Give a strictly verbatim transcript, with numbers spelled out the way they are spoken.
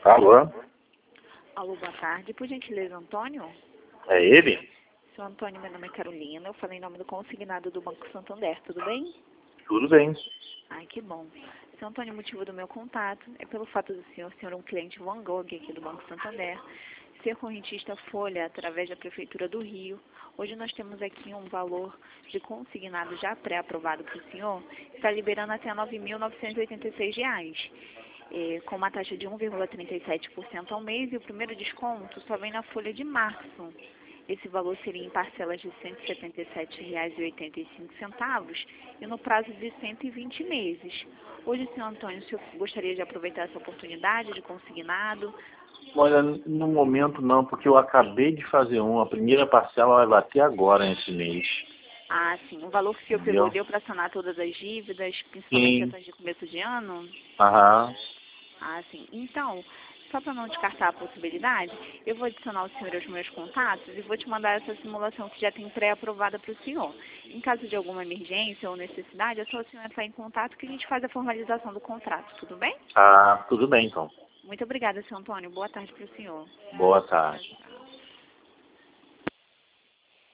Alô? Alô, boa tarde. Por gentileza, Antônio? É ele? Seu Antônio, meu nome é Carolina. Eu falei em nome do consignado do Banco Santander. Tudo bem? Tudo bem. Ai, que bom. Seu Antônio, o motivo do meu contato é pelo fato do senhor ser um cliente Van Gogh aqui do Banco Santander, ser correntista Folha através da Prefeitura do Rio. Hoje nós temos aqui um valor de consignado já pré-aprovado para o senhor, está liberando até nove mil novecentos e oitenta e seis reais. É, com uma taxa de um vírgula trinta e sete por cento ao mês, e o primeiro desconto só vem na folha de março. Esse valor seria em parcelas de cento e setenta e sete reais e oitenta e cinco centavos e no prazo de cento e vinte meses. Hoje, senhor Antônio, o senhor gostaria de aproveitar essa oportunidade de consignado? Olha, no momento não, porque eu acabei de fazer um. A primeira parcela vai bater agora nesse mês. Ah, sim. O valor que o senhor pegou Entendeu? deu para sanar todas as dívidas, principalmente Sim. essas de começo de ano? Aham. Ah, sim. Então, só para não descartar a possibilidade, eu vou adicionar o senhor aos meus contatos e vou te mandar essa simulação que já tem pré-aprovada para o senhor. Em caso de alguma emergência ou necessidade, é só o senhor entrar em contato que a gente faz a formalização do contrato, tudo bem? Ah, tudo bem então. Muito obrigada, senhor Antônio. Boa tarde para o senhor. Boa tarde. Tchau, tchau.